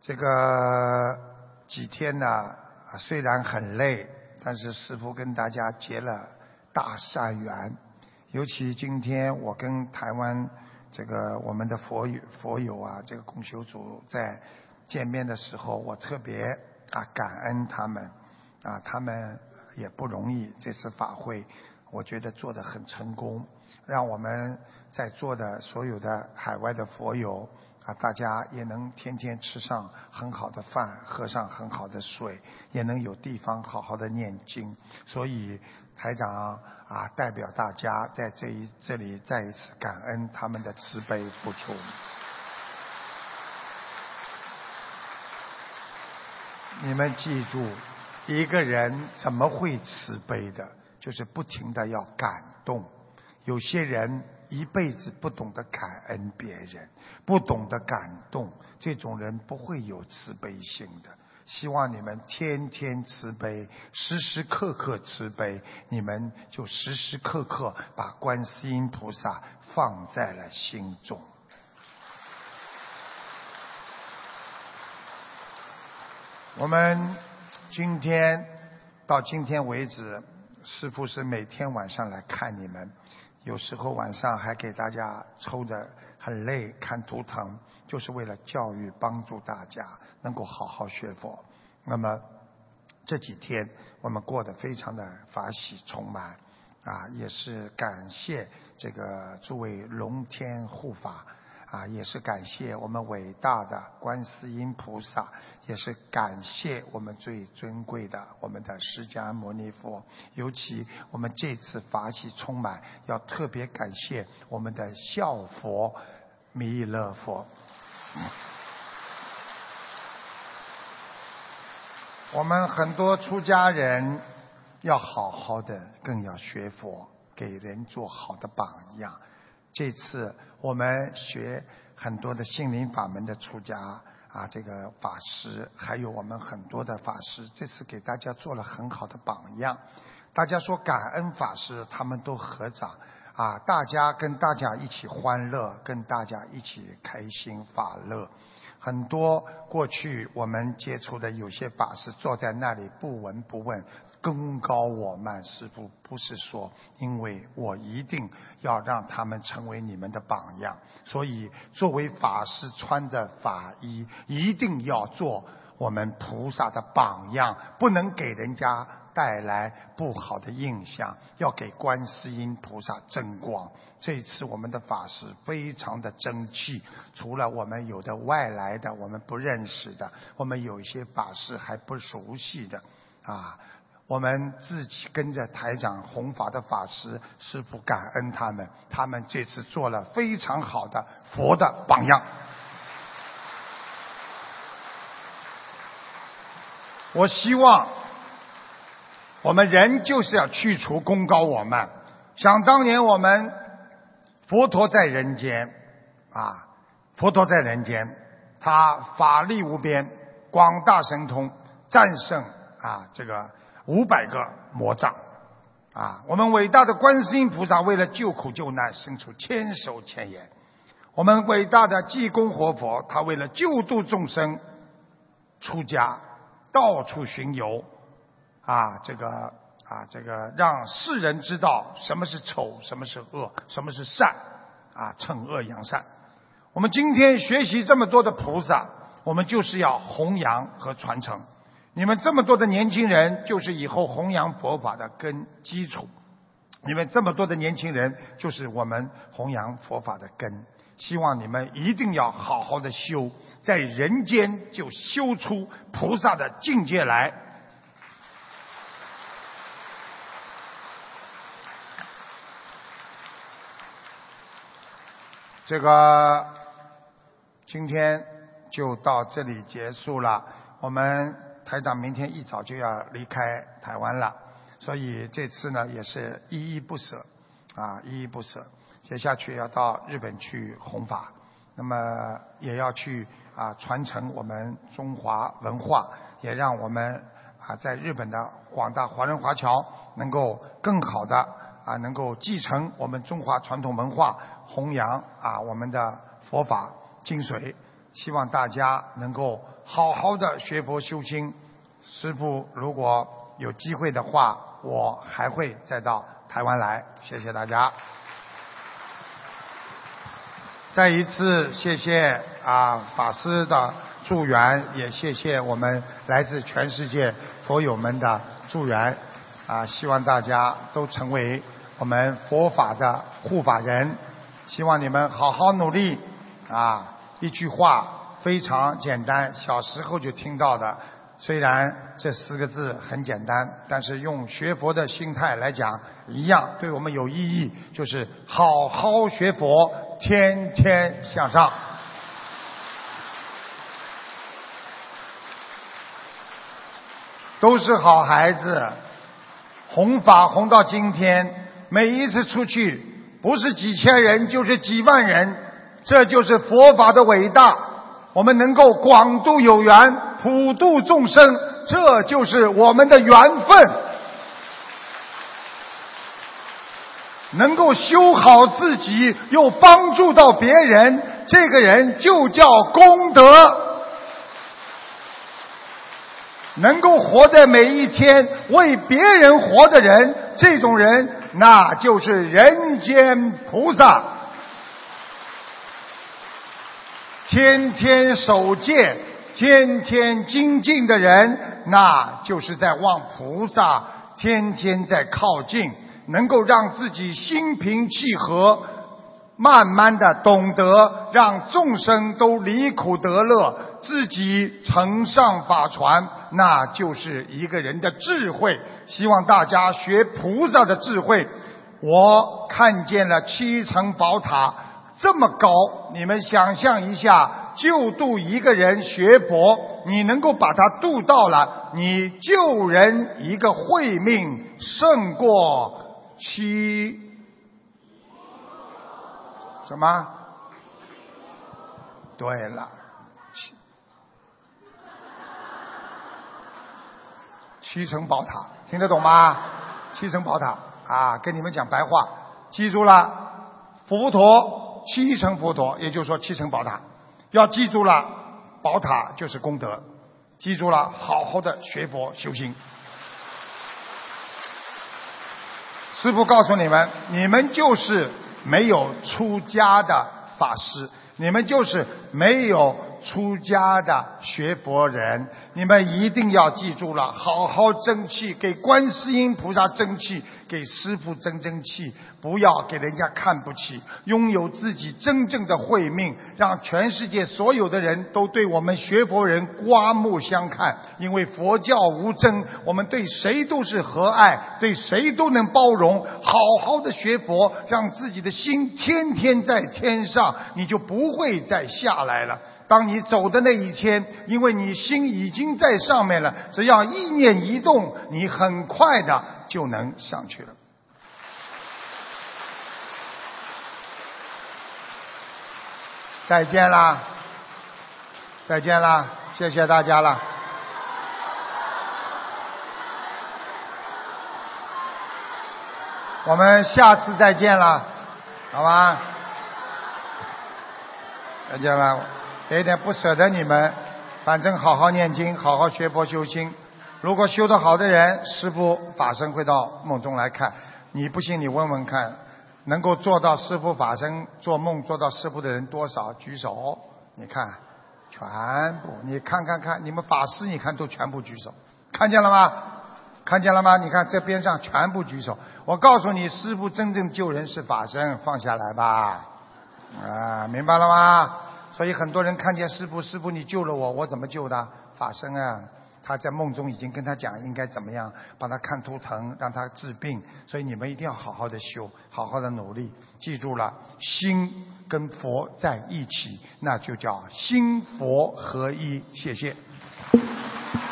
这个几天呢，虽然很累，但是师父跟大家结了大善缘。尤其今天我跟台湾这个我们的佛友啊，这个共修组在见面的时候，我特别感恩他们他们也不容易，这次法会我觉得做得很成功，让我们在座的所有的海外的佛友大家也能天天吃上很好的饭，喝上很好的水，也能有地方好好的念经。所以台长代表大家在这里再一次感恩他们的慈悲付出。你们记住，一个人怎么会慈悲的？就是不停地要感动。有些人一辈子不懂得感恩别人，不懂得感动，这种人不会有慈悲心的。希望你们天天慈悲，时时刻刻慈悲，你们就时时刻刻把观世音菩萨放在了心中。我们到今天为止，师父是每天晚上来看你们，有时候晚上还给大家抽得很累，看图腾，就是为了教育帮助大家能够好好学佛。那么这几天我们过得非常的法喜充满也是感谢这个诸位龙天护法也是感谢我们伟大的观世音菩萨，也是感谢我们最尊贵的我们的释迦牟尼佛。尤其我们这次法喜充满，要特别感谢我们的孝佛弥勒佛。我们很多出家人要好好的，更要学佛，给人做好的榜样。这次我们学很多的心灵法门的出家这个法师，还有我们很多的法师，这次给大家做了很好的榜样。大家说感恩法师，他们都合掌大家跟大家一起欢乐，跟大家一起开心法乐。很多过去我们接触的有些法师坐在那里不闻不问，功高我慢。师父不是说，因为我一定要让他们成为你们的榜样，所以作为法师穿着法衣，一定要做我们菩萨的榜样，不能给人家带来不好的印象，要给观世音菩萨争光。这一次我们的法师非常的争气，除了我们有的外来的我们不认识的，我们有一些法师还不熟悉的我们自己跟着台长弘法的法师，师父感恩他们，他们这次做了非常好的佛的榜样。我希望我们人就是要去除功高我慢。想当年我们佛陀在人间佛陀在人间，他法力无边，广大神通，战胜这个500个魔障我们伟大的观世音菩萨为了救苦救难，伸出千手千眼。我们伟大的济公活佛，他为了救度众生出家，到处巡游这个让世人知道什么是丑，什么是恶，什么是善惩恶扬善。我们今天学习这么多的菩萨，我们就是要弘扬和传承。你们这么多的年轻人，就是以后弘扬佛法的根基础。你们这么多的年轻人，就是我们弘扬佛法的根。希望你们一定要好好的修，在人间就修出菩萨的境界来。这个今天就到这里结束了。我们台长明天一早就要离开台湾了，所以这次呢也是依依不舍依依不舍。接下去要到日本去弘法，那么也要去传承我们中华文化，也让我们在日本的广大华人华侨能够更好的能够继承我们中华传统文化，弘扬我们的佛法精髓。希望大家能够好好的学佛修心。师父如果有机会的话，我还会再到台湾来。谢谢大家。再一次谢谢法师的助缘，也谢谢我们来自全世界佛友们的助缘。希望大家都成为我们佛法的护法人。希望你们好好努力。一句话非常简单，小时候就听到的。虽然这4个字很简单，但是用学佛的心态来讲，一样对我们有意义，就是好好学佛，天天向上。都是好孩子，弘法弘到今天，每一次出去不是几千人就是几万人，这就是佛法的伟大。我们能够广度有缘，普度众生，这就是我们的缘分。能够修好自己，又帮助到别人，这个人就叫功德。能够活在每一天为别人活的人，这种人那就是人间菩萨。天天守戒，天天精进的人，那就是在往菩萨天天在靠近。能够让自己心平气和，慢慢的懂得让众生都离苦得乐，自己承上法传，那就是一个人的智慧。希望大家学菩萨的智慧。我看见了7层宝塔这么高，你们想象一下，救度一个人学佛，你能够把他度到了，你救人一个慧命胜过什么？对了，7层宝塔，听得懂吗？7层宝塔跟你们讲白话，记住了，佛陀7层佛陀，也就是说7层宝塔，要记住了，宝塔就是功德，记住了，好好的学佛修心。师父告诉你们，你们就是没有出家的法师，你们就是没有出家的学佛人，你们一定要记住了，好好争气，给观世音菩萨争气，给师父争气，不要给人家看不起，拥有自己真正的慧命，让全世界所有的人都对我们学佛人刮目相看。因为佛教无争，我们对谁都是和蔼，对谁都能包容。好好的学佛，让自己的心天天在天上，你就不会再下来了。当你走的那一天，因为你心已经在上面了，只要意念一动，你很快的就能上去了。再见啦，再见啦，谢谢大家了。我们下次再见了，好吧？再见了。有点不舍得你们，反正好好念经，好好学佛修心。如果修得好的人，师父法身会到梦中来看。你不信你问问看，能够做到师父法身做梦做到师父的人多少？举手，你看，全部，你看，你们法师你看都全部举手，看见了吗？看见了吗？你看这边上全部举手。我告诉你，师父真正救人是法身，放下来吧。明白了吗？所以很多人看见师父你救了我怎么救的？法身啊，他在梦中已经跟他讲应该怎么样，帮他看图腾，让他治病。所以你们一定要好好的修，好好的努力。记住了，心跟佛在一起，那就叫心佛合一。谢谢。